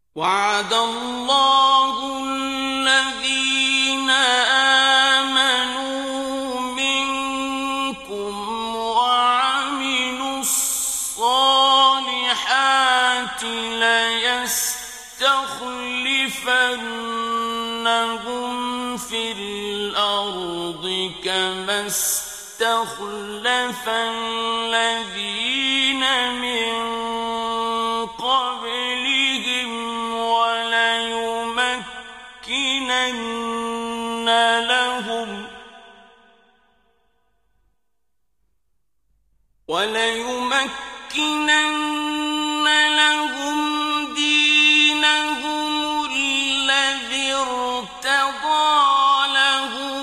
وعد الله الذين آمنوا منكم وعملوا الصالحات ليستخلفنهم في الأرض كما استخلف الذين من قبلهم وليمكنن لهم دينهم الذي ارتضى لهم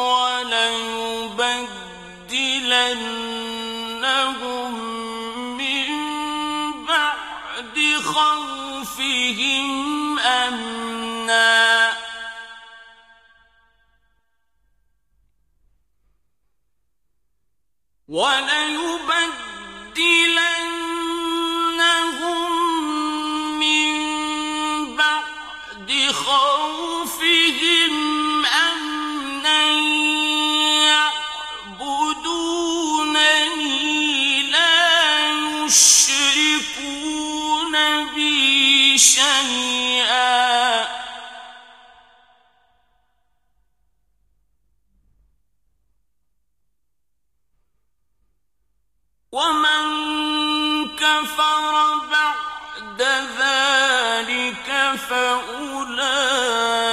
وليبدلنهم من بعد خوفهم أمنا وليبدلنهم من بعد خوفهم أمنا يعبدونني لا يشركون بي شيئا ومن كفر بعد ذلك فأولئك